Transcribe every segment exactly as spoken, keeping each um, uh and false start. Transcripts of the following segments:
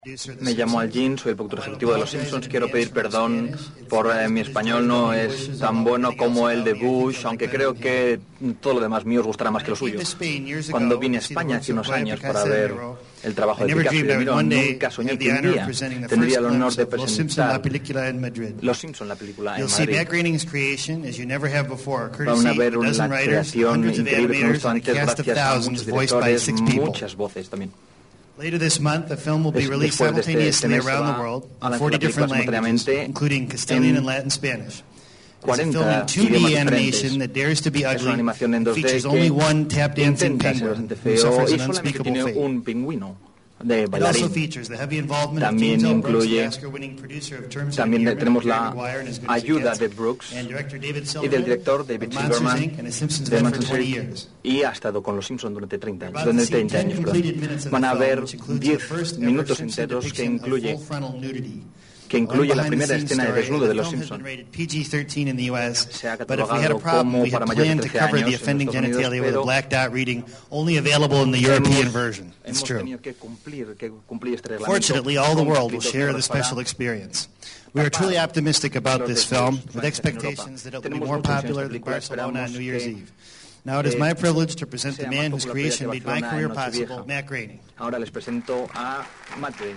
Me llamo Al Jean, soy el productor ejecutivo de Los Simpsons. Quiero pedir perdón por eh, mi español no es tan bueno como el de Bush, aunque creo que todo lo demás mío os gustará más que lo suyo. Cuando vine a España hace unos años para ver el trabajo de Picasso y de Miró, nunca soñé que un día tendría el honor de presentar Los Simpsons, la película en Madrid. Van a ver una creación increíble que hemos visto antes gracias a muchos directores, muchas voces también. Later this month, the film will be released simultaneously around the world in forty different languages, including Castilian and Latin Spanish. It's a film in two D animation that dares to be ugly, features only one tap dancing penguin who suffers an unspeakable fate. De bailarín. También incluye, también tenemos la ayuda de Brooks y del director David Silverman de Monsters Incorporated y ha estado con Los Simpsons durante treinta años, durante treinta años. Perdón. Van a ver diez minutos enteros que incluye que incluye la primera escena de desnudo de Los Simpsons. Se ha catalogado como para mayores de trece años en Estados Unidos, pero hemos tenido que cumplir, que cumplir este reglamento. Fortunately, all the world will share the special experience. We are truly optimistic about this film, with expectations that it will be more popular than Barcelona on New Year's Eve. Now it is my privilege to present the man whose creation made my career possible, Matt Groening. Ahora les presento a Matt Groening.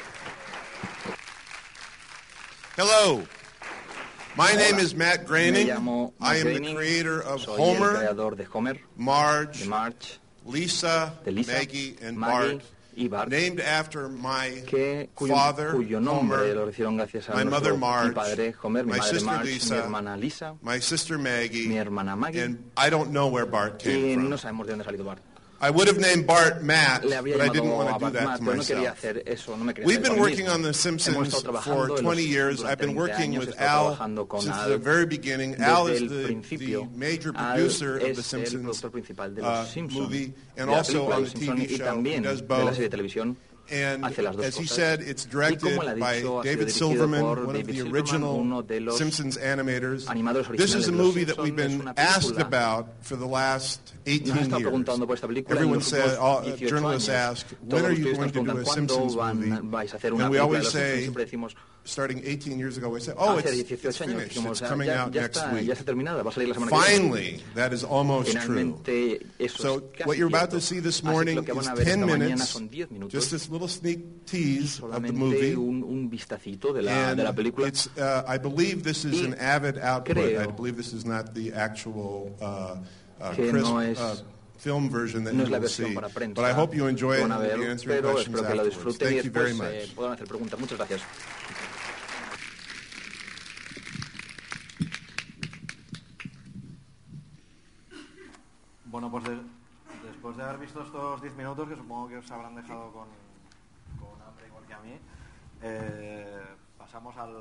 Hello, my name is Matt Groening. I am the creator of Homer, Marge, Lisa, Maggie, and Bart, named after my father, Homer, my mother, Marge, my sister Lisa, my sister Maggie, and I don't know where Bart came from. I would have named Bart Matt, but I didn't want to do that to myself. We've been working on The Simpsons for twenty years. I've been working with Al since the very beginning. Al is the, the major producer of The Simpsons uh, movie and also on the T V show. He does both. And as he said, it's directed by David Silverman, one of the original Simpsons animators. This is a movie that we've been asked about for the last eighteen years. Everyone said, all, uh, journalists ask, when are you going to do a Simpsons movie? And we always say, starting eighteen years ago, we said, oh, it's, it's finished. It's coming out next week. Finally, that is almost true. So what you're about to see this morning is ten minutes, just this little sneak tease of the movie. And it's, uh, I believe this is an avid output. I believe this is not the actual uh, uh, crisp uh, film version that you will see. But I hope you enjoy it and we'll be answering questions afterwards. Thank you very much. Bueno, pues de, después de haber visto estos diez minutos, que supongo que os habrán dejado con, con hambre igual que a mí, eh, pasamos al,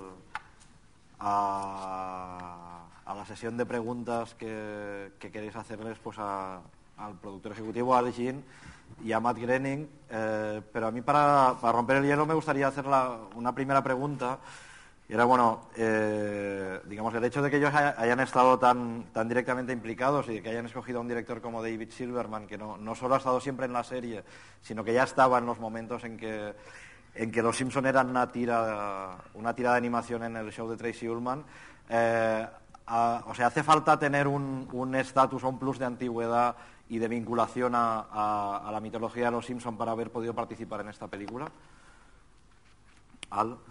a, a la sesión de preguntas que, que queréis hacerles pues a, al productor ejecutivo, a Al Jean y a Matt Groening. Eh, pero a mí para, para romper el hielo me gustaría hacer la, una primera pregunta. Y era, bueno, eh, digamos, el hecho de que ellos hayan estado tan, tan directamente implicados y que hayan escogido a un director como David Silverman, que no, no solo ha estado siempre en la serie, sino que ya estaba en los momentos en que, en que Los Simpson eran una tira, una tira de animación en el show de Tracy Ullman. Eh, a, o sea, ¿hace falta tener un estatus o un plus de antigüedad y de vinculación a, a, a la mitología de Los Simpson para haber podido participar en esta película? Al...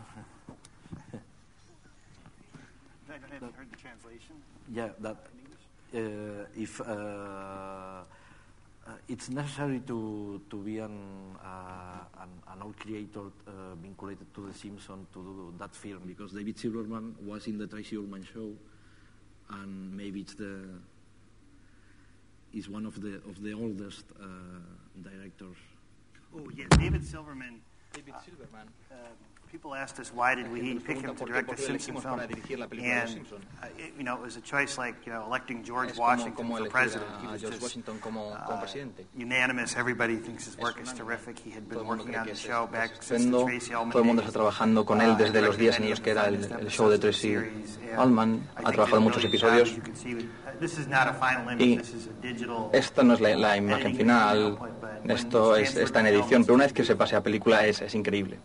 Heard the translation? Yeah, that uh, if uh, uh, it's necessary to to be an uh, an, an old creator uh, vinculated to The Simpsons to do that film, because David Silverman was in the Tracy Ullman show, and maybe it's the is one of the of the oldest uh, directors. Oh yeah, David Silverman. David Silverman. Uh, People asked us why did we pick him to direct a Simpson film, and uh, it, you know, it was a choice like you know electing George Washington for president. He was just uh, unanimous. Everybody thinks his work is terrific. He had been working on the show back since the Tracy Ullman. Todo el mundo está trabajando con él desde los días en los que era el, el show de Tracy Ullman. Ha trabajado en muchos episodios. Y esto no es la, la imagen final, esto es, está en edición, pero una vez que se pase a película es, es increíble.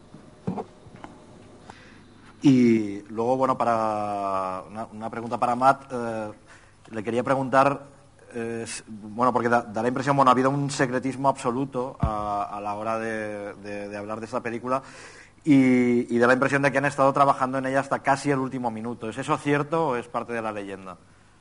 Y luego, bueno, para una, una pregunta para Matt, eh, le quería preguntar, eh, bueno, porque da, da la impresión, bueno, ha habido un secretismo absoluto a, a la hora de, de, de hablar de esta película y, y da la impresión de que han estado trabajando en ella hasta casi el último minuto. ¿Es eso cierto o es parte de la leyenda?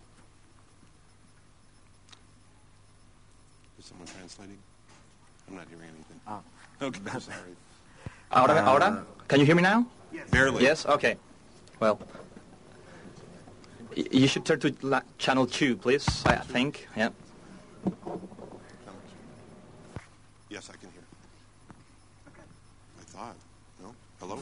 Ah. Okay. Ahora, ahora, can you hear me now? Barely. Yes? Okay. Well, y you should turn to la- channel two, please, I think. Yeah. Yes, I can hear. Okay. I thought. No? Hello?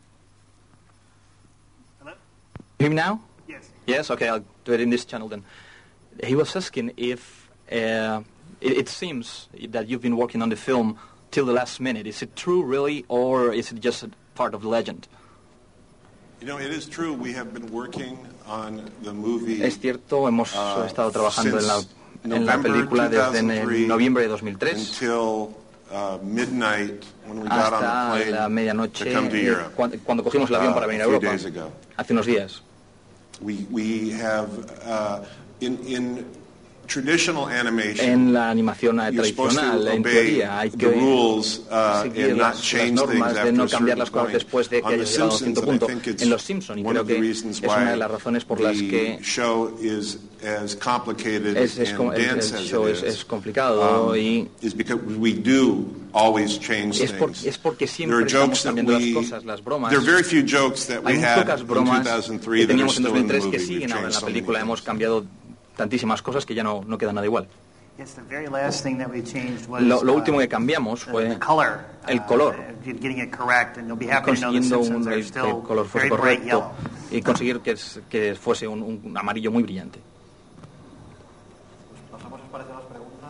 Hello? Hear me now? Yes. Yes? Okay, I'll do it in this channel then. He was asking if uh, it, it seems that you've been working on the film till the last minute. Is it true, really, or is it just a part of the legend? You know, it is true. We have been working on the movie. Es cierto, hemos uh, estado trabajando en la, en la película desde en noviembre de dos mil tres until uh, midnight when we got on hasta the la plane medianoche to come to Europe. cuando, cuando cogimos el avión uh, para venir a a few Europa days ago. hace unos días. We we have uh, in in traditional animation. En la animación tradicional, en teoría, hay que rules, uh, seguir las, las normas de no cambiar las cosas después de que hayas llegado a cierto punto. En Los Simpson, y creo que es una de las razones por las que el show es, as complicated es, es, and el, el show es, es complicado um, y is because we do always change es, por, things. es porque siempre estamos cambiando we, las cosas, las bromas. There are very few jokes that we hay had pocas bromas in two thousand three que teníamos that en are dos mil tres still in the que movie. siguen ahora en la so película. Hemos cambiado tantísimas cosas que ya no, no queda nada igual. Lo, lo último que cambiamos fue el color, consiguiendo un, el, que el color fuese correcto y conseguir que, es, que fuese un, un amarillo muy brillante. Pasamos, ¿os parece, a las preguntas?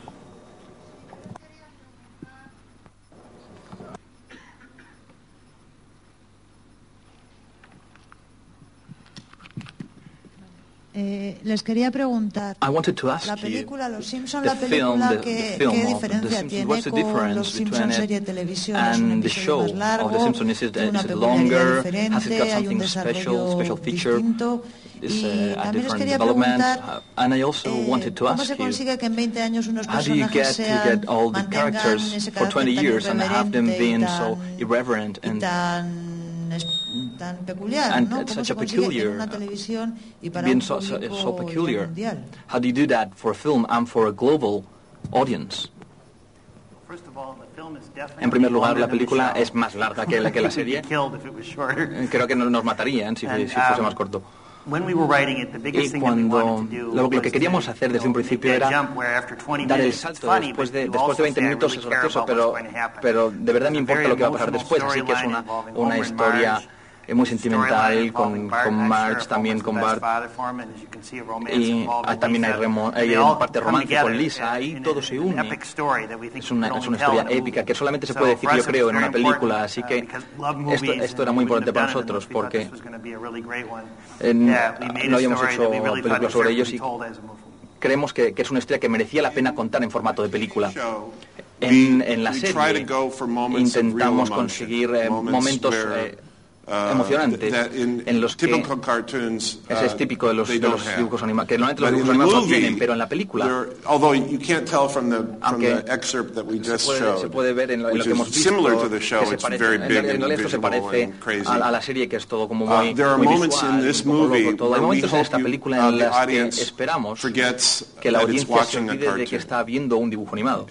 Eh, les quería preguntar, la película Los Simpson, la película, ¿qué, qué diferencia tiene con Los Simpson serie de televisión? ¿Es un episodio más largo? ¿Tiene una peculiaridad diferente? ¿Hay un desarrollo distinto? Y también les quería preguntar, eh, ¿cómo se consigue que en veinte años unos personajes sean, mantengan ese carácter tan irreverente y tan... Y tan tan peculiar, and ¿no? it's ¿Cómo such se a consigue peculiar, en una televisión y para being un so, so, público so peculiar. mundial? How do you do that for a film and for a global audience? En primer lugar, la película es más larga que la, que la serie. Creo que nos matarían si, si fuese más corto. Y cuando lo, lo que queríamos hacer desde un principio era dar el salto después de, después de veinte minutos. Es gracioso, pero, pero de verdad me importa lo que va a pasar después, así que es una, una historia muy sentimental con, con Marge, también con Bart, y también hay, remo, hay parte romántica con Lisa, y todo se une. Es una, es una historia épica que solamente se puede decir, yo creo, en una película, así que esto, esto era muy importante para nosotros porque en, no habíamos hecho películas sobre ellos y creemos que, que es una historia que merecía la pena contar en formato de película. En, en la serie intentamos conseguir eh, momentos eh, emocionantes en los que ese es típico de los, de los dibujos animados, que normalmente los dibujos animados no tienen, pero en la película, aunque se puede, se puede ver en lo, en lo que hemos visto, que se parece, en, en realidad esto se parece a, a la serie, que es todo como muy, muy visual, como loco, todo. Hay momentos en esta película en los que esperamos que la audiencia se olvide de que está viendo un dibujo animado.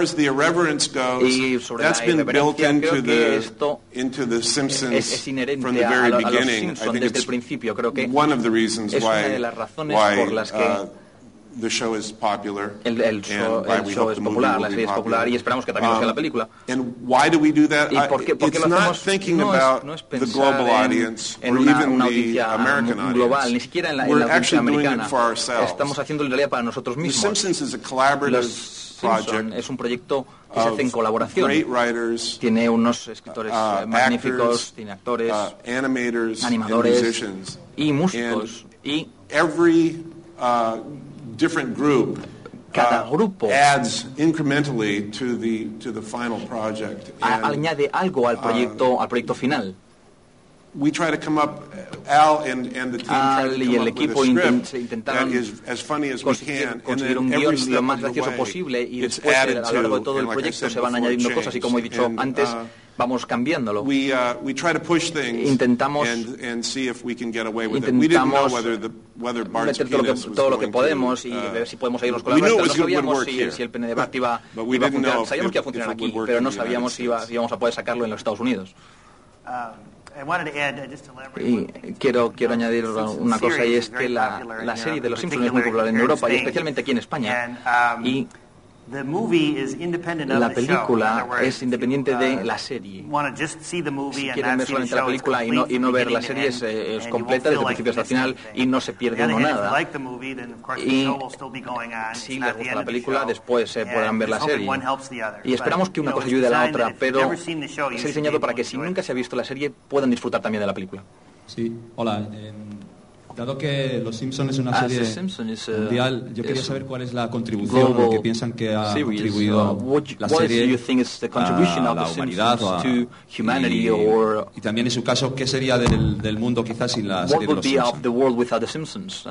Y sobre la irreverencia, creo que esto es, es inherente a, a los Simpsons desde el principio. Creo que es una de las razones por las que The show is popular, el, el show, el show es popular, la serie es popular y esperamos que también lo sea la película. And why do we do that? ¿Y por qué, por qué It's lo not hacemos? thinking No es, about no es the global en, audience en or una, even una the audiencia American global, audience. ni siquiera en la, en We're la audiencia actually doing americana. it for ourselves. Estamos haciéndolo en realidad para nosotros The mismos. Simpsons is a collaborative Los Simpson es un proyecto que se hace en colaboración. Great writers, tiene unos escritores uh, magníficos, actors, tiene actores, uh, animators, animadores and musicians. y músicos. And y every uh, different group cada grupo uh, adds incrementally to the to the final project. And, añade algo al proyecto uh, al proyecto final. We try to come up, Al and, and the team try to come up with a script that is as funny as we can, and then every step of the way, it's added to, and like I said before, changed. Y como he dicho and, antes, uh, vamos cambiándolo. We, uh, we try to push things intentamos and, and see if we can get away with it. We didn't know whether, the, whether Bart's penis was todo lo que going podemos to, y uh, ver si podemos irnos con la nuestra. No sabíamos si, si el pene de Bart iba, iba a funcionar. Sabíamos que iba a funcionar aquí, pero no sabíamos si, iba, si íbamos a poder sacarlo en los Estados Unidos. Y quiero, quiero añadir una cosa, y es que la, la serie de Los Simpsons es muy popular en Europa y especialmente aquí en España. Y la película es independiente de la serie. Si quieren ver solamente la película y no, y no ver la serie, es, es completa desde el principio hasta el final y no se pierde uno nada. Y si les gusta la película, después se podrán ver la serie. Y esperamos que una cosa ayude a la otra, pero es diseñado para que si nunca se ha visto la serie puedan disfrutar también de la película. Sí, hola. Eh... Dado que Los Simpsons es una serie mundial, yo quería saber cuál es la contribución o que piensan que ha contribuido la serie a la humanidad o a, y, y también en su caso, ¿qué sería del, del mundo quizás sin la serie de Los Simpsons?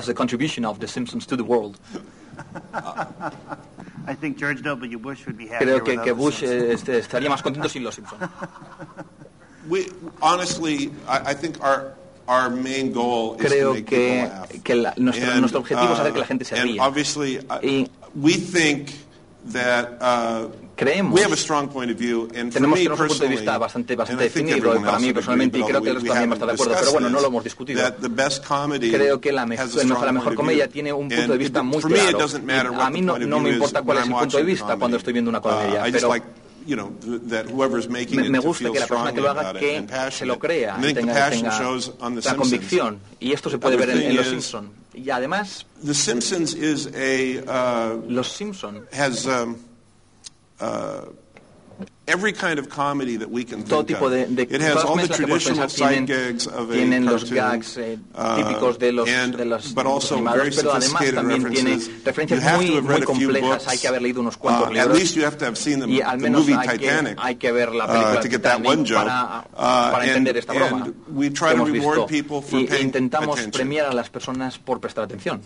Creo que, que Bush este, estaría más contento sin Los Simpsons. We, honestly, I, I think our Our main goal is Creo to make que, people laugh. que la, nuestro, and, nuestro objetivo uh, es hacer que la gente se ría. Obviously, y we think that uh, creemos, we have a strong point of view, and for tenemos me un punto de vista bastante, bastante definido, y para mí personalmente, y creo que el resto también va a estar de acuerdo, pero bueno, no lo hemos discutido. Creo que la, me, mejor, la mejor comedia tiene un punto de vista muy claro. A mí no, no me importa cuál es el punto de vista cuando estoy viendo una comedia, pero You know, that whoever's making it me gusta que la persona que lo haga que se lo crea, tenga, tenga la convicción, y esto se puede ver en, en Los Simpsons. Y además, The Simpsons is a, uh, Los Simpsons has um, uh, every kind of comedy that we can todo think tipo de, de of. It has all the traditional side gags of a tienen cartoon, los gags eh, típicos de los, and, de los but also animados, pero además también tiene referencias muy, muy complejas. Hay que haber leído unos cuantos uh, libros at least you have to have seen the, y al the menos movie hay Titanic que, hay que ver la película uh, to get that one joke. Para, uh, para entender esta and, broma and we try que to hemos reward visto. people for Y paying intentamos attention. premiar a las personas por prestar atención.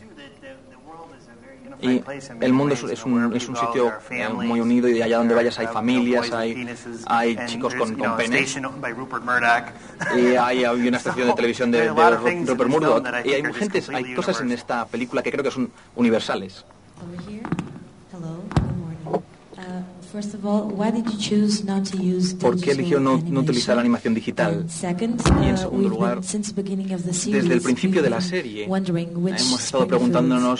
Y el mundo es, es, un, es un sitio eh, muy unido, y allá donde vayas hay familias, hay, hay chicos con, con penes, y hay, hay una estación de televisión de, de Rupert Murdoch, y hay, gente, hay cosas en esta película que creo que son universales. ¿Por qué eligió no, no utilizar la animación digital? Y en segundo lugar, desde el principio de la serie hemos estado preguntándonos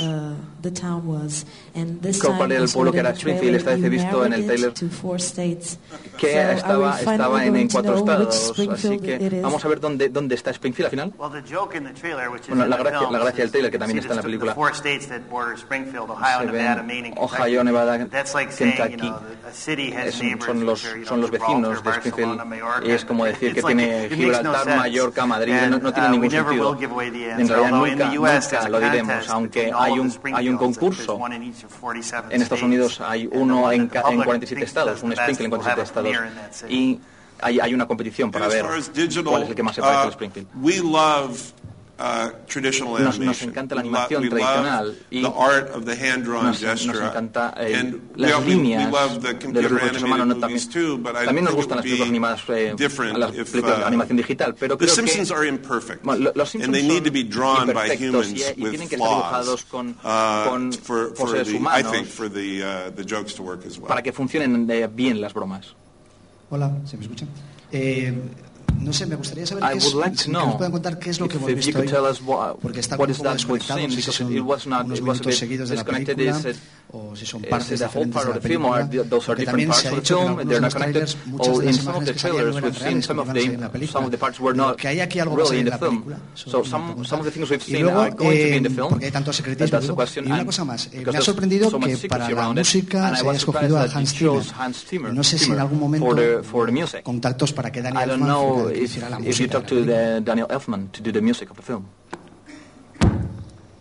cuál era el pueblo que era Springfield. Esta vez he visto en el trailer que estaba, estaba en, en cuatro estados, así que vamos a ver dónde, dónde está Springfield al final. Bueno, la gracia, la gracia del trailer, que también está en la película, se ven Ohio, Nevada, Kentucky. Es, son, los, son los vecinos de Springfield, y es como decir que tiene Gibraltar, Mallorca, Madrid. No, no tiene ningún sentido. En realidad nunca, nunca lo diremos, aunque hay un, hay un concurso. En Estados Unidos hay uno en, en cuarenta y siete estados, un Springfield en cuarenta y siete estados, y hay, hay una competición para ver cuál es el que más se parece al Springfield. Uh, traditional nos, nos encanta la animación we lo- we tradicional y the art of the hand-drawn nos, gesture. nos encanta eh, And las we, líneas we love the de los dibujos hechos a mano. No, también, too, but I también nos think gustan it las would películas animadas, eh, las if, películas de uh, animación digital, pero The creo Simpsons que are imperfect, bueno, los Simpsons and they need to be drawn by imperfectos humans y, y with tienen que estar dibujados flaws con, uh, con for, por for seres the, I humanos think for the, uh, the jokes to work as well. para que funcionen eh, bien las bromas. Hola, ¿se me escucha? Eh, No sé, me gustaría saber I qué es, would like to si know nos pueden contar qué es lo que hemos visto hoy, porque está como un poco desconectado, no sé si son unos minutos seguidos de la película o si son partes diferentes de la película, porque también se ha dicho que en algunos de los trailers muchas de las imágenes que salían no eran reales, como iban a salir en la película, que hay aquí algo que va a salir en la película. Y luego, eh, porque hay tanto secretismo, y una cosa más, eh, me ha sorprendido que para la música se haya escogido a Hans Zimmer. No sé si en algún momento contactos para que Daniel Elfman If, if you talk to the Daniel Elfman to do the music of the film.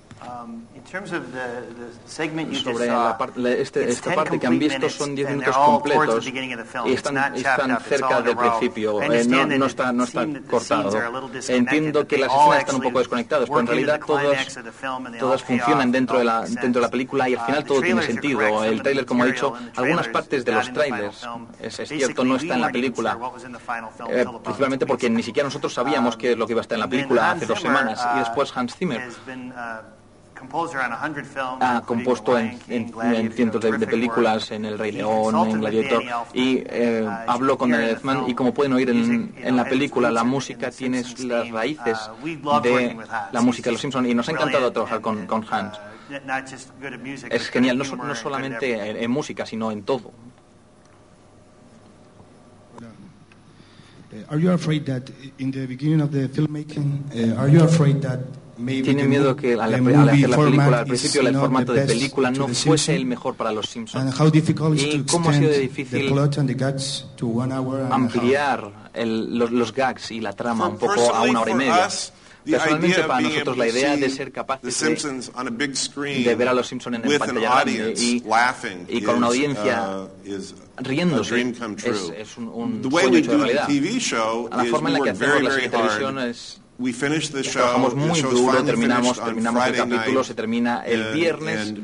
Sobre la par la, este, esta parte que han visto son diez minutos completos y están, están cerca del principio, eh, no, no, está, no está cortado. Entiendo que las escenas están un poco desconectadas, pero en realidad todas, todas funcionan dentro de, la, dentro de la película y al final todo tiene sentido. El tráiler, como he dicho, algunas partes de los trailers, es, es cierto, no está en la película, eh, principalmente porque ni siquiera nosotros sabíamos qué es lo que iba a estar en la película hace dos semanas, y después Hans Zimmer ha compuesto en, en, en cientos de, de películas, en El Rey León, en Gladiator, y eh, habló con Danny Elfman, y como pueden oír en, en la película, la música tiene las raíces de la música de Los Simpsons, y nos ha encantado trabajar con, con Hans. Es genial, no, no solamente en, en música, sino en todo. Are you afraid that in the beginning of the filmmaking, uh, are you afraid that Tiene miedo que al, al hacer la película, al principio el formato de película no fuese el mejor para Los Simpsons? ¿Y cómo ha sido difícil ampliar el, los, los gags y la trama un poco a una hora y media? Personalmente, para nosotros, la idea de ser capaces de, de ver a Los Simpsons en pantalla grande y, y con una audiencia riéndose es, es un, un sueño hecho de realidad. La forma en la que hacemos la serie de televisión es... Trabajamos muy duro, terminamos, terminamos el capítulo, se termina el viernes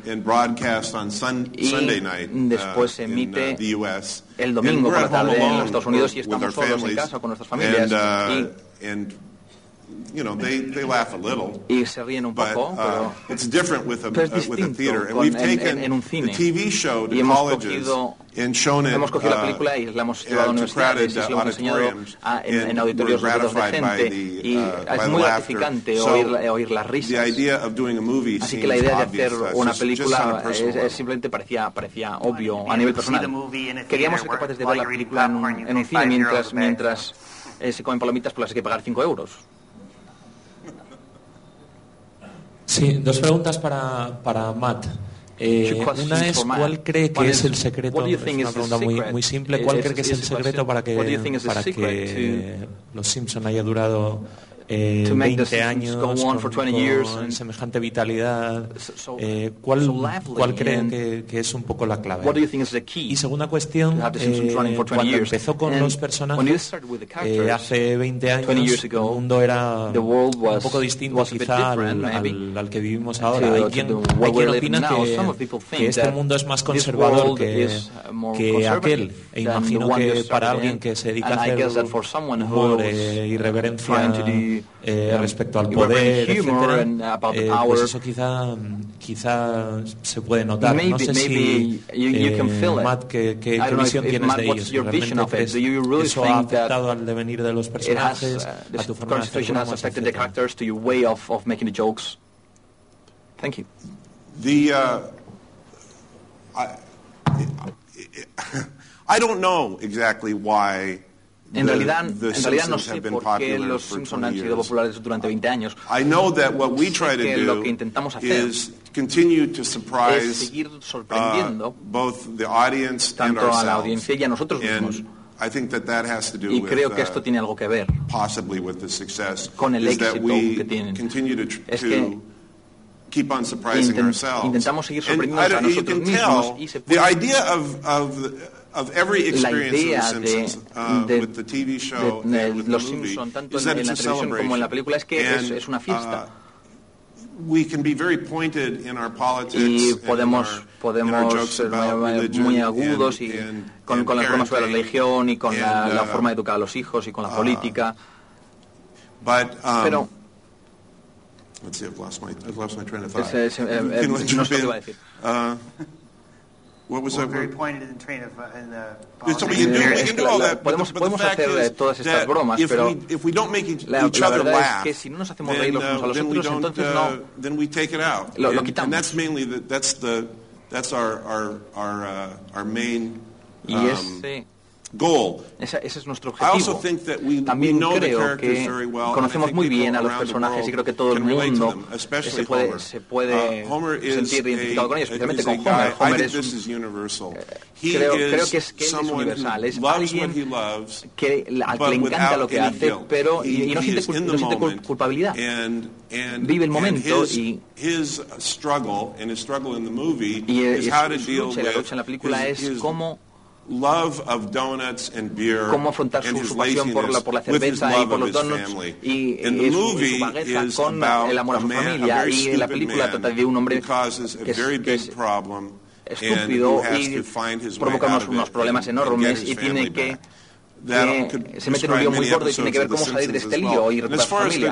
y después se emite el domingo por la tarde en los Estados Unidos y estamos solos en casa con nuestras familias y You know, they, they laugh a little, y se ríen un poco, but, uh, pero it's different with a, es uh, with a theater. And con, we've en, taken en, en un cine. the T V show to y hemos colleges cogido, and shown it hemos cogido la película y la hemos llevado a universidades y se lo hemos enseñado a, en, en auditorios repletos de gente y uh, es muy gratificante so, oír, oír las risas. Así que la idea de hacer una película es, es simplemente parecía, parecía obvio a nivel personal. Queríamos ser capaces de ver la película en un, en un cine mientras, mientras eh, se comen palomitas por las que hay que pagar cinco euros. Sí, dos preguntas para, para Matt. Eh, una es, ¿cuál cree que es el secreto? Es una pregunta muy, muy simple. ¿Cuál cree que es el secreto para que, para que Los Simpson haya durado eh, veinte años con, con semejante vitalidad? Eh, ¿Cuál, ¿Cuál creen que, que es un poco la clave? Y segunda cuestión, eh, cuando empezó con los personajes, eh, hace veinte años, el mundo era un poco distinto quizá al, al, al que vivimos ahora. Hay quien, hay quien opina que, que este mundo es más conservador que, que aquel. E imagino que para alguien que se dedica a hacer humor, eh, irreverencia eh, respecto al poder, etcétera, eh, pues eso quizá, quizá se puede notar. No sé si, eh, Matt, ¿qué, qué, qué visión tienes de ellos? ¿Realmente crees que eso ha afectado al devenir de los personajes, a tu forma de hacer bromas, etcétera? Thank you. The, uh, I, I don't know exactly why. En realidad, en realidad no sé por qué Los Simpsons han sido populares durante veinte años. I know that what we try to que do lo que intentamos hacer is continue to surprise es seguir sorprendiendo uh, both the audience tanto and a la audiencia y a nosotros mismos. I think that that has to do y with, creo que esto uh, tiene algo que ver possibly with the success con el is that éxito we que tienen. continue to, tr Es to que keep on surprising intent, ourselves. Intentamos seguir And sorprendiéndonos a you nosotros can mismos tell y se the puede idea of, of, of every experience of The Simpsons, uh, de, with the T V show de, de, and with Los the movie, Simpson, tanto is en, that en it's la a televisión como en la película, es que and, es, es una fiesta. Uh, we can be very pointed in our politics y podemos, and in our, podemos in our jokes ser about religion muy agudos and, y and, con, and con las bromas sobre la religión y con and, la, la uh, forma de educar a los hijos y con la uh, política. But, um, Pero let's see, I've lost my, I've lost my train of thought. Es, es, eh, eh, no sé lo que iba a decir. Uh, what was We're that? very pointed in the train of, uh, in the So we can do, we can do all that, but podemos the, but the podemos fact hacer is todas estas that bromas, if pero we, if we don't make each, la, each la other verdad laugh, es que si no nos hacemos reír then, los unos a uh, los then we otros, don't, entonces uh, no then we take it out. lo, lo and, quitamos. and that's mainly the, that's the that's our our our uh, our main y um, ese goal. Ese, ese es nuestro objetivo. También creo que conocemos muy bien a los personajes y creo que todo el mundo se puede, se puede sentir identificado con ellos, especialmente con Homer. Homer es un, creo, creo que es, que es universal, es alguien que, al que le encanta lo que hace, pero y, y no siente, cul, no siente cul, culpabilidad. Vive el momento y, y es, su lucha y la lucha en la película es cómo love of donuts and beer, cómo afrontar su, su pasión por la, por la cerveza y por los donuts y, y, y su, su vagueza con el amor a su familia. Y la película trata de un hombre que es, que es estúpido y provoca unos, unos problemas enormes y tiene que que se mete en un lío muy gordo y tiene que ver cómo salir de este lío y recuperar su familia.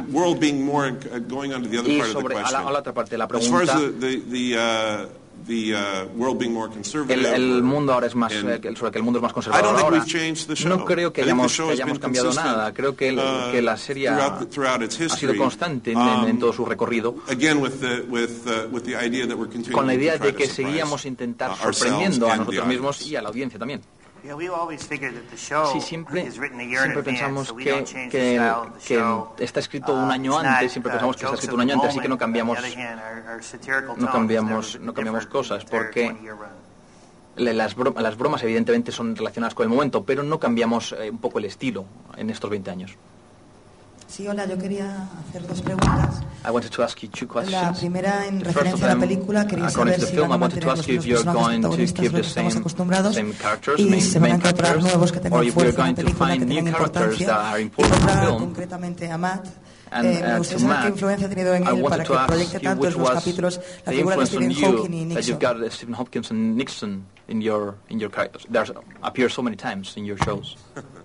Y sobre a la, a la otra parte de la pregunta, The, uh, world being more conservative, el, el mundo ahora es más eh, sobre que el mundo es más conservador ahora. No creo que hayamos, que hayamos cambiado nada. Creo que, el, uh, que la serie throughout, throughout its history, ha sido constante en, um, en todo su recorrido. Again, with the, with, uh, with the idea that we're con la idea de que seguíamos intentar uh, sorprendiendo a nosotros mismos y a la audiencia también. Sí, siempre, siempre pensamos que, que, que está escrito un año antes, siempre pensamos que está escrito un año antes, así que no cambiamos, no cambiamos, no cambiamos cosas, porque las bromas, las bromas evidentemente son relacionadas con el momento, pero no cambiamos eh, un poco el estilo en estos veinte años. Sí, hola, yo quería hacer dos preguntas. I wanted to ask you two questions. La primera, en referencia a la película, quería saber si van a mantener los mismos personajes protagonistas, los que estamos acostumbrados, y si se van a incorporar nuevos que tengan fuerza en la película, que tengan importancia, y otra concretamente a Matt. And, eh, me gustaría saber qué influencia ha tenido en él para que proyecte tanto en los capítulos la figura de Stephen Hawking y Nixon. You've got Stephen Hawking and Nixon in your in your characters. They appear so many times in your shows.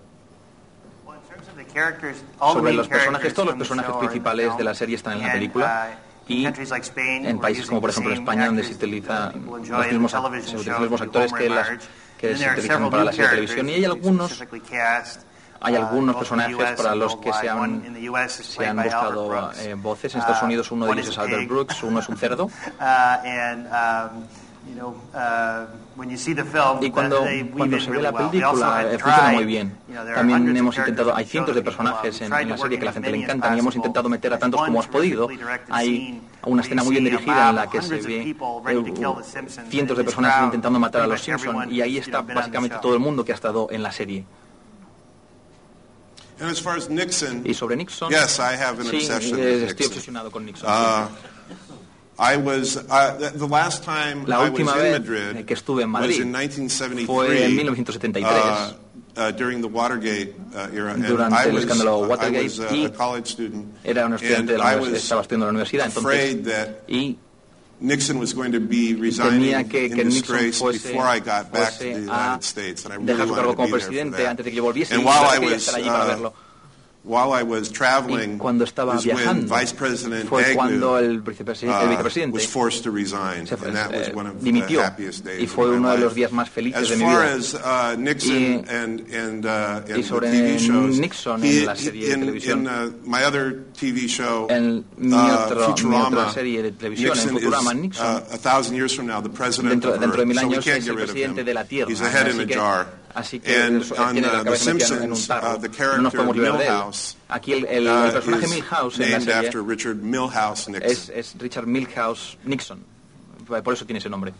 Sobre los personajes, todos los personajes principales de la serie están en la película y en países como por ejemplo en España, donde se utilizan los mismos, se utilizan los mismos actores que, las, que se utilizan para la serie de televisión, y hay algunos hay algunos personajes para los que se han, se han buscado eh, voces. En Estados Unidos uno de ellos es Albert Brooks, uno es un cerdo. Y cuando, cuando se ve la película eh, funciona muy bien. También hemos intentado, hay cientos de personajes en, en la serie que a la gente le encantan y hemos intentado meter a tantos como has podido. Hay una escena muy bien dirigida en la que se ve eh, cientos de personajes intentando matar a los Simpson, y ahí está básicamente todo el mundo que ha estado en la serie. Y sobre Nixon, yes, I have an sí, obsession eh, with estoy Nixon. obsesionado con Nixon. Uh, I was, uh, the last time la última I was vez in Madrid que estuve en Madrid was in nineteen seventy-three, fue en mil novecientos setenta y tres, uh, uh, during the Watergate uh, era. Durante and el was, escándalo uh, Watergate, I was, uh, y a college student, era un estudiante de la universidad, estaba estudiando en la universidad, entonces, y Nixon was going to be resigning que, que in disgrace fuese, before I got back to the United States, and I really dejar su cargo wanted to como be there for presidente antes de que yo volviese, and y while I quería was, estar allí para uh, verlo. While I was traveling, y cuando estaba was viajando, when Vice President fue cuando Agnew, el vicepresidente, el vicepresidente uh, was forced to resign, se, and that was one of dimitió, the happiest days y fue of my uno de los life. días más felices As de mi far vida. as uh, Nixon y, and, and, uh, and y sobre the T V shows, Nixon he, en la serie de in, televisión, in uh, my other T V show, en mi, otro, uh, Futurama, mi otra serie de televisión, Nixon en Futurama, is, Nixon, uh, a thousand years from now, the president dentro, of dentro de mil Earth, años so we can't es get el rid of presidente him. de la Tierra. He's a head así in a que, jar. Así que And on tiene uh, the la cabeza metida en un Simpsons, tarro. uh, the No nos character podemos librar de él. Milhouse Aquí el, el, uh, el personaje is Milhouse en la named serie after Richard Milhouse Nixon. es, es Richard Milhouse Nixon. Por eso tiene ese nombre.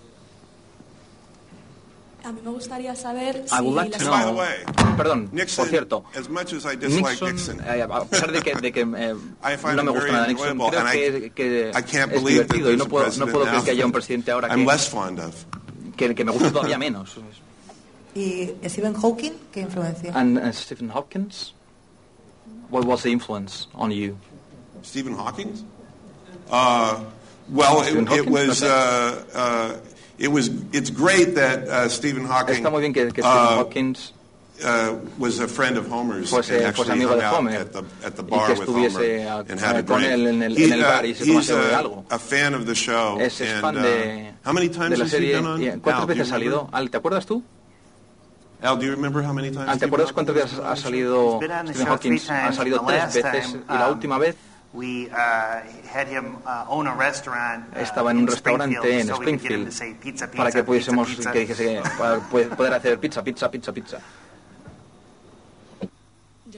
A mí me gustaría saber si... I would like to know, by the way, perdón, Nixon, por cierto, as much as I dislike Nixon, Nixon, eh, a pesar de que, de que eh, no me gusta nada Nixon, creo I, que, que I can't es divertido y no puedo, no puedo creer que haya un presidente ahora I'm que, less fond of. que, que me gusta todavía menos. ¿Y Stephen Hawking qué influencia? And uh, Stephen Hawkins, what was the influence on you? Stephen Hawking? Uh, well, it, it was... Uh, uh, It was. It's great that uh, Stephen Hawking. Está muy bien que, que Stephen uh, Hawkings uh, was a friend of Homer's fuese, and actually amigo hung de out Homer, at the at the bar y que with Homer estuviese and had a con drink. él en el, He, en el bar uh, y se he's tomase a, algo. a fan of the show. Es, es and, fan de, uh, how many times de la has he serie. been on? ¿Cuántas Al, veces ha salido? Al, ¿te acuerdas tú? Al, do you remember how many times? Al, ¿te acuerdas cuántas veces ha salido Stephen Hawking? Ha salido tres veces y la última vez We, uh, had him, uh, own a restaurant, uh, estaba en un restaurante en so Springfield pizza, pizza, para que pudiésemos pizza, que dijese para poder hacer pizza, pizza, pizza, pizza.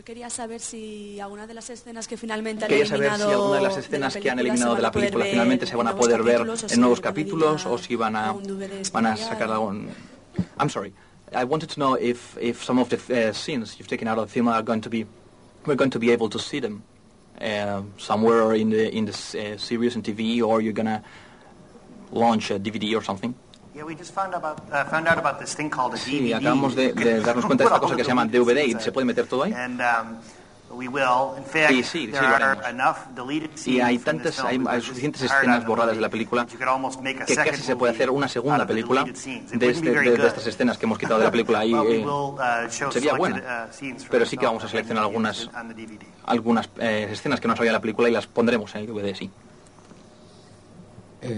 Yo quería saber si alguna de las escenas que finalmente han quería eliminado saber si alguna de las escenas que han eliminado de la película finalmente se van a poder ver en nuevos capítulos o si van a van a sacar algún. I'm sorry. I wanted to know if if some of the uh, scenes you've taken out of the film are going to be we're going to be able to see them uh, somewhere in the in the uh, series and T V, or you're gonna launch a D V D or something. Yeah, we just found about uh, found out about this thing called a D V D. Sí, acabamos de, de darnos cuenta de esta cosa que se llama D V D y se puede meter todo ahí. And, um, we will. In fact, sí, sí, there sí, are enough deleted scenes y hay tantas, hay, hay suficientes escenas borradas de la película que casi se puede hacer una segunda película de, este, de, de estas escenas que hemos quitado de la película y eh, sería buena, pero sí que vamos a seleccionar algunas algunas eh, escenas que no salían en la película y las pondremos en el D V D, sí. Eh,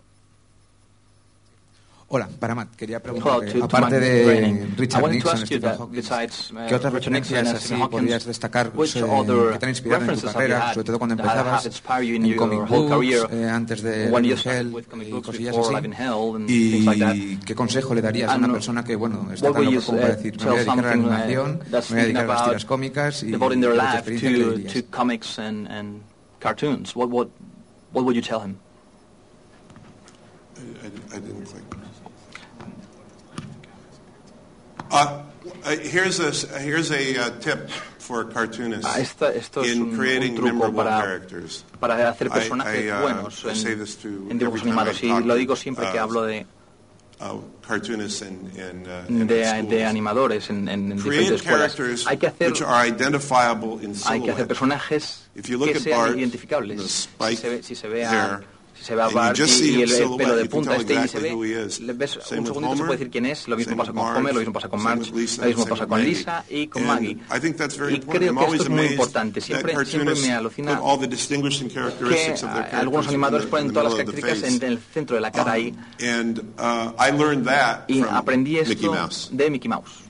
Hola, para Matt, quería preguntar, aparte de Richard Nixon, Stephen Hawking, ¿qué otras referencias así podrías destacar que te han inspirado en tu carrera, sobre todo cuando empezabas en comic books, eh, antes de Living Hell y cosillas así? ¿Y qué consejo le darías a una persona que, bueno, está tan loco como para decir, me voy a dedicar a la animación, me voy a dedicar a las tiras cómicas y qué experiencia le dirías? What would you tell him? I, I didn't think. Uh, here's a here's a uh, tip for cartoonists ah, esta, esto es in un, creating un truco memorable para, characters. Para hacer personajes I, I, uh, buenos I say en, this to en dibujos animados y lo digo siempre uh, que hablo de uh, cartoonists in, in, uh, in de, de animadores en, en, en diferentes escuelas. Hay que hacer hay que hacer personajes que sean Bart, identificables. Si se, si se ve a Si se ve a And Bart y el pelo de punta este exactly y se ve, le ves un segundito, Homer, se puede decir quién es. Lo mismo pasa con Marge, Homer, lo mismo pasa con Marge, Lisa, lo mismo pasa con Lisa y con Maggie. Y creo que esto es muy importante. Siempre, siempre me alucina que algunos animadores ponen todas las características en el centro de la cara ahí. And, uh, I learned that y aprendí esto Mickey Mouse. de Mickey Mouse.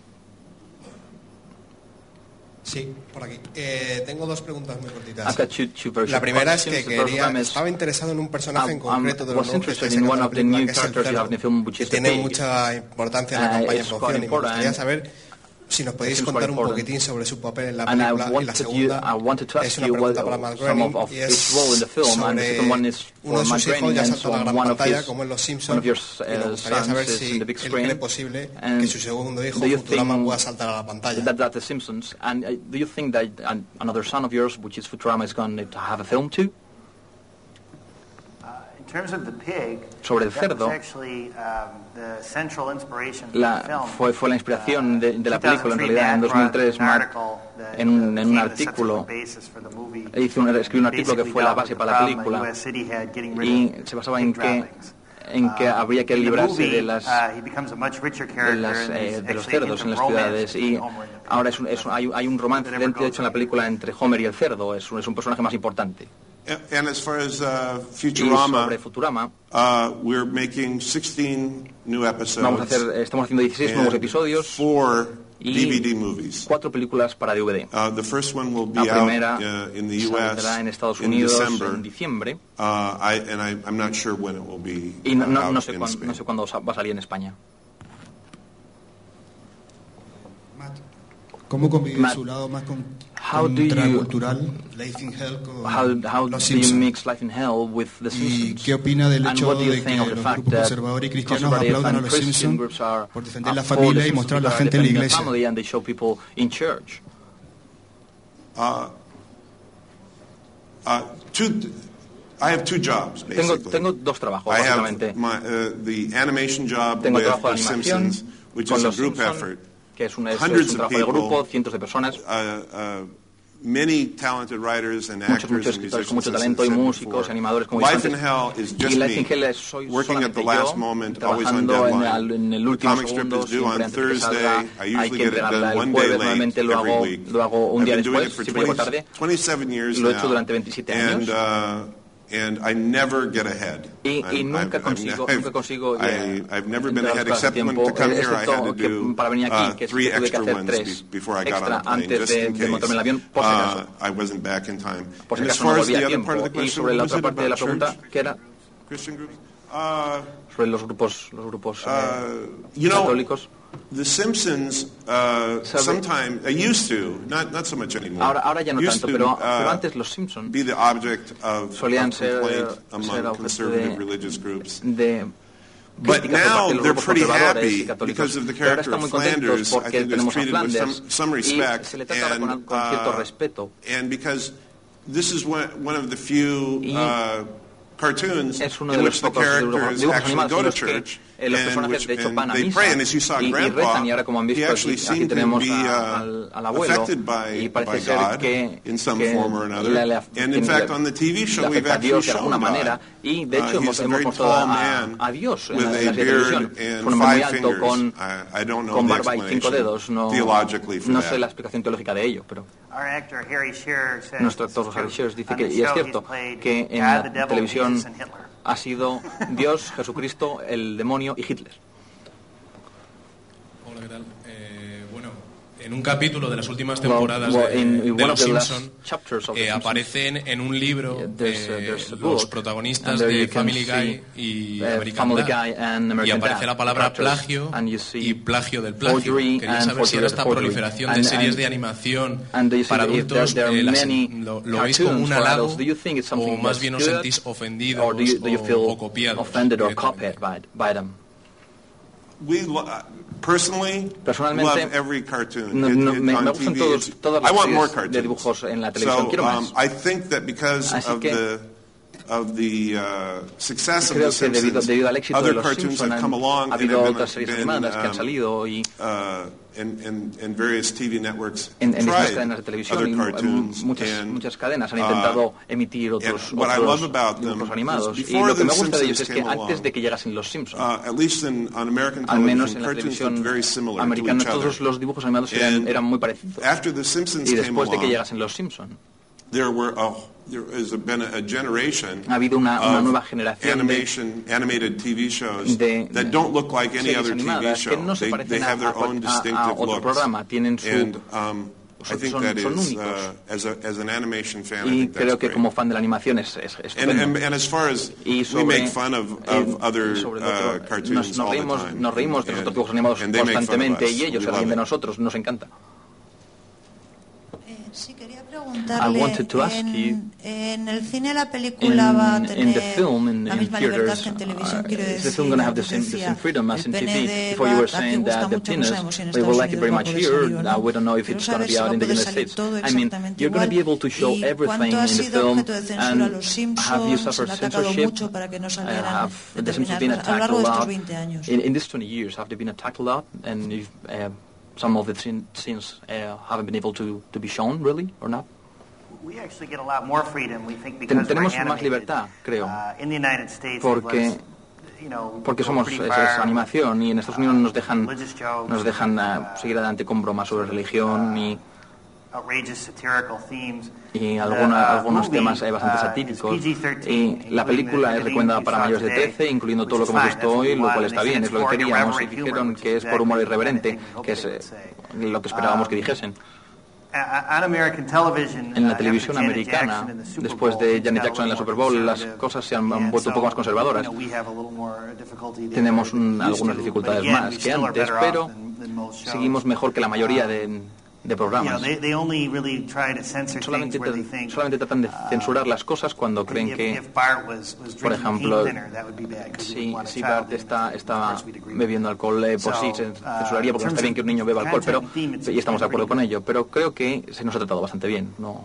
Sí, por aquí. Eh, tengo dos preguntas muy cortitas. Two, two la primera es que quería, estaba interesado en un personaje en concreto de los nuevos que estáis sacando la película, que es el cerdo, que tiene mucha importancia en la campaña de promoción, y me gustaría saber si nos podéis contar un poquitín sobre su papel en la película. Y la segunda es una pregunta para Matt Groening, y es sobre uno de sus hijos ya saltó a la gran pantalla, como en Los Simpsons, y me gustaría saber si él cree posible que su segundo hijo, Futurama, pueda saltar a la pantalla. That The Simpsons, and uh, do you think that another son of yours, which is Futurama, is going to have a film too? Sobre el cerdo, la, fue, fue la inspiración de, de la película. En realidad, en dos mil tres, Matt, en un, en un artículo, hizo un, escribió un artículo que fue la base para la película y se basaba en que en que habría que librarse de las, de, las eh, de los cerdos en las ciudades, y ahora es un, es un, hay, hay un romance de hecho en la película entre Homer y el cerdo. Es un, es un personaje más importante. And as far as uh, Futurama, sobre Futurama, uh, we're making sixteen new episodes. Vamos a hacer, estamos haciendo dieciséis nuevos episodios. Four y D V D movies. Cuatro películas para D V D. Uh, the first one will be la primera out uh, in the U S en Estados Unidos in December. En diciembre. Uh, I, and I, I'm not sure when it will be y no, no, out no sé in cuándo, Spain. no sé cuándo va a salir en España. ¿Cómo convive su lado más con, contracultural, Life in Hell, con how, how Los do you Simpsons? mix Life in Hell with The Simpsons? ¿Y qué opina del hecho de de que los grupos conservadores y cristianos aplaudan a los Simpsons por defender la familia y mostrar a la gente en la iglesia? Uh, uh, two, I have two jobs, tengo, tengo dos trabajos, I básicamente. have my, uh, the animation job tengo with trabajo de The animación Simpsons, which con is a los group Simpson, effort. Que es un, es, Hundreds es un of trabajo de people, grupo, cientos de personas. Uh, uh, many talented writers and muchos, actors muchos and escritores con mucho musicians, talento y músicos y animadores como Life in Hell is just y Life in me, Hell es soy working at the yo, last moment, always on trabajando deadline. en el, en el último Comic strip segundo, is due on siempre antes de que salga. Thursday. I Hay usually que get it entregarla done el one day jueves, late normalmente lo every hago, week. lo hago un I've día been doing después, it for siempre llego tarde. twenty-seven years Lo he hecho now, durante veintisiete años. and, uh, and I never get ahead. Y, y nunca I've, consigo, I've, nunca consigo I, I've never been ahead except except when to come here I had to do para venir aquí, uh, que three tuve que extra hacer ones tres be, before I got on extra the plane, antes just de, in de case montarme el avión, por si acaso. uh, I wasn't back in time. Por si And as acaso no far as volví the a other part of the tiempo. Y question, sobre la was otra it parte de la about pregunta, church? ¿qué era? Christian groups? Uh, Sobre los grupos, los grupos uh, eh, you know, católicos. The Simpsons, uh, sometime, uh, used to, not, not so much anymore. Ahora, ahora ya no used tanto, to, pero, uh, pero antes los Simpsons be the object of, solían of ser, complaint among ser conservative de, religious groups. De But now they're pretty happy because of the character of Flanders. I think is treated with some, some respect, and, uh, and because this is one, one of the few uh, cartoons in which the characters actually go to church and, which, and they pray. And as you saw Grandpa, he actually seemed to be uh, affected by, by God in some form or another. And in fact, on the T V show, we've actually shown God. Y de hecho uh, hemos, hemos mostrado a, a Dios en la, en la televisión. Es un hombre muy alto con, con barba y cinco dedos. No, no sé la explicación teológica de ello, pero nuestro actor Harry Shearer dice que, y es cierto, que en la televisión ha sido Dios, Jesucristo, el demonio y Hitler. Hola, ¿qué tal? Eh, bueno, en un capítulo de las últimas temporadas well, well, de, in, in de Los Simpson eh, aparecen en un libro yeah, there's, uh, there's eh, los protagonistas de Family Guy y uh, American Dad, y aparece la palabra plagio y plagio del plagio. Quería saber si ahora esta proliferación de series de animación para adultos eh, las, lo, lo veis como un halago o más bien os sentís ofendidos o, o copiados. We lo- personally love every cartoon. No, no, it, it, me, on me gustan T V, todos, todas las I want more series de dibujos en la televisión. So, Quiero más. um, I think that because Así of que, the of the uh, success of creo The Simpsons, debido, debido al éxito other de los cartoons Simpsons have come along ha and habido have otras series been, animadas que han um, salido y uh, and, and, and various T V networks en, en tried cadenas de televisión other y cartoons. muchas, and, muchas cadenas han intentado uh, emitir otros, what I love otros about dibujos them animados. is Y lo que me the gusta de ellos es Simpsons que came antes along, de que llegasen los Simpsons, uh, at least in, on American al menos television, en la cartoons televisión looked very similar americana, to each todos other. los dibujos animados eran, And eran muy parecidos. After the Simpsons Y came después de que along, llegasen los Simpsons, there were a, there has been a generation ha habido una, una nueva of generación animation, animated T V shows de, that don't look like any series other T V animadas show. que no se They, parecen they have their a, own a, a distinctive otro looks. programa, tienen su, And um, I think son, that son is, únicos. uh, as, a, as an animation fan, I Y think that's creo que great. como fan de la animación es, es And, estupendo. and, and as far as Y sobre, we make fun of, of eh, other sobre uh, otro, cartoons nos, nos, all the reímos, time. nos reímos de los And- otros dibujos animados and they make fun of constantemente us. y ellos We se love ríen de it. nosotros, nos encanta. Sí, quería I preguntarle, wanted to ask en, you, en el cine la película va a in, tener in the film, in, la in misma libertad theaters, que en televisión, quiero uh, is the decir, film going to have the antes same, the decía, same freedom as el in T pene V? de Before you were Bart aquí saying gusta that the mucho, no penis, sabemos si en we would Estados like it Unidos very va a much poder here, salir o uh, no. we don't know if Quiero it's going to saber be si va out a in the poder United salir States. todo I mean, exactamente you're going to igual, be able to show y everything cuánto in ha the sido film, objeto de censura a los and have you Simpsons, se suffered le ha atacado censorship? mucho para que no Uh, salieran have the Simpsons been determinadas a lo attacked a largo de estos lot? veinte años. In, in these twenty years, have they been attacked a lot? And if uh, some of the scenes uh, haven't been able to, to be shown, really, or not? We actually get a lot more freedom, we think, because Tenemos we're más animated. libertad, creo, Uh, in the United States, porque, you know, porque go somos pretty es, far es animación y en Estados Unidos nos dejan, religious jokes, nos dejan uh, seguir adelante con bromas sobre religión y, outrageous satirical themes. y alguna, algunos temas eh, bastante satíricos. Y la película es recomendada para mayores de trece, incluyendo todo lo que hemos visto hoy, lo cual está bien, es lo que queríamos. Y dijeron que es por humor irreverente, que es eh, lo que esperábamos que dijesen. En la televisión americana, después de Janet Jackson en la Super Bowl, las cosas se han, han vuelto un poco más conservadoras. Tenemos un, algunas dificultades más que antes, pero seguimos mejor que la mayoría de, de programas. Solamente, solamente tratan de censurar las cosas cuando creen que, por ejemplo, si, si Bart está, está bebiendo alcohol, eh, pues sí, se censuraría porque no está bien que un niño beba alcohol, pero y estamos de acuerdo con ello. Pero creo que se nos ha tratado bastante bien. ¿No?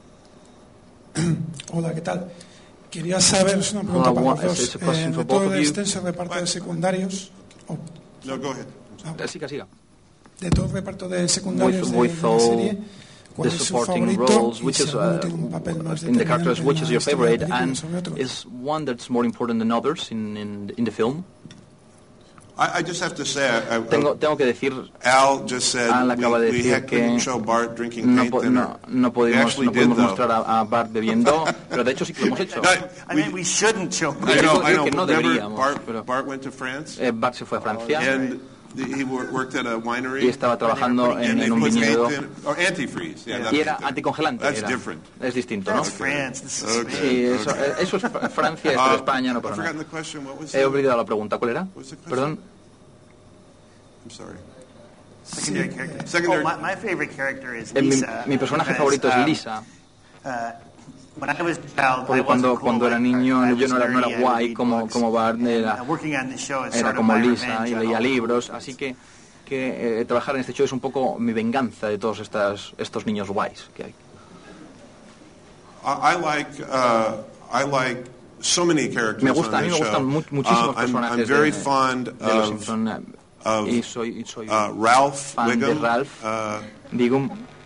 Hola, ¿qué tal? Quería saber, es una pregunta para los dos, eh, de todo el extenso reparto de secundarios. Oh. No, go ahead. Ah. Siga, siga. De todo el reparto de secundarios with, with de, de la serie, the supporting roles, which is uh, in the characters, which is your favorite, and is one that's more important than others in in, in the film. I, I just have to say, I, I, tengo, tengo que decir, Al just said Al acaba de we, we decir had, que show Bart drinking no, paint no, no podemos, no podemos did, mostrar a, a Bart bebiendo, pero de hecho sí que lo hemos hecho. I mean, we shouldn't show. I know, I know. Que no deberíamos, Bart, pero, Bart went to France. Eh, Bart se fue a Francia. And he worked at a winery. Y estaba trabajando en, en un viñedo. Or antifreeze. Yeah, y era anticongelante. That's era. different. Es distinto, ¿no? France. Okay. Sí, eso, eso es Francia, esto es España, no pasa nada. He olvidado la pregunta. ¿Cuál era? Perdón. I'm sorry. Secondary character. Secondary. Oh, my, my favorite character is Lisa. Mi, mi personaje favorito es Lisa. Porque cuando, cuando era niño yo no era, no era guay como, como Bart, era, era como Lisa y leía libros, así que, que eh, trabajar en este show es un poco mi venganza de todos estas, estos niños guays que hay. I like, uh, I like so many characters. Me gusta, a mí me gustan mu muchísimos uh, personajes I'm, I'm very de, fond de, de los Simpson. Of, y soy, y soy uh, Ralph fan Wiggum, de Ralph uh, Wiggum,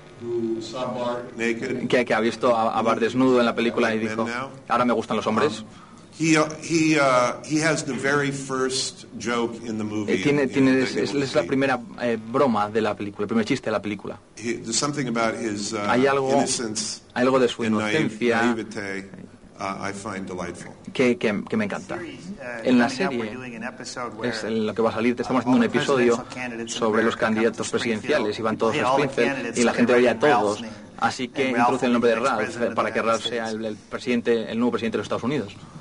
naked. Que, que ha visto a, a Bart desnudo en la película y dijo, ahora me gustan los hombres. He, he, uh, he has the very first joke in the movie. Eh, tiene, tiene, es, es, es la primera eh, broma de la película, el primer chiste de la película. He, there's something about his, uh, hay algo, innocence hay algo de su inocencia naivete, uh, I find delightful. Que, que, que me encanta. En la serie, es en lo que va a salir, te estamos haciendo un episodio sobre los candidatos presidenciales y van todos a Springfield y la gente oye a todos. Así que introduce el nombre de Ralph para que Ralph sea el, el presidente, el nuevo presidente de los Estados Unidos.